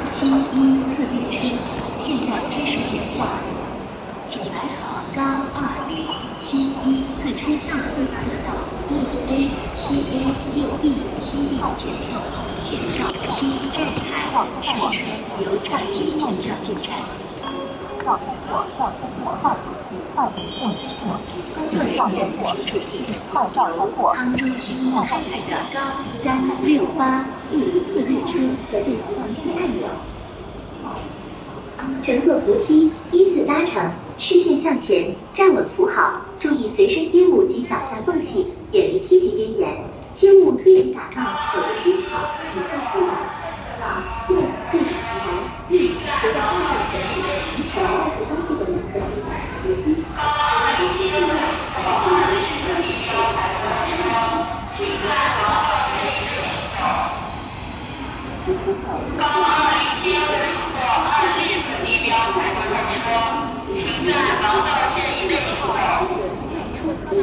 71次列车，现在开始检票，请买好高2071次车票会客到 6A、7A、6B、7D 检票口检票7站台，上车由闸机检票进站。工作人员请注意，由沧州西开来的高3684次列车进放梯按钮。乘坐扶梯依次搭乘，视线向前，站稳扶好，注意随身衣物及脚下缝隙，远离梯级边缘，切勿推挤打闹，走得边好，一看自然。对，对手台1，随着后面前面的提手带扶东西的人可以打扶梯。高207的出口2列车地标才关上车，请在高到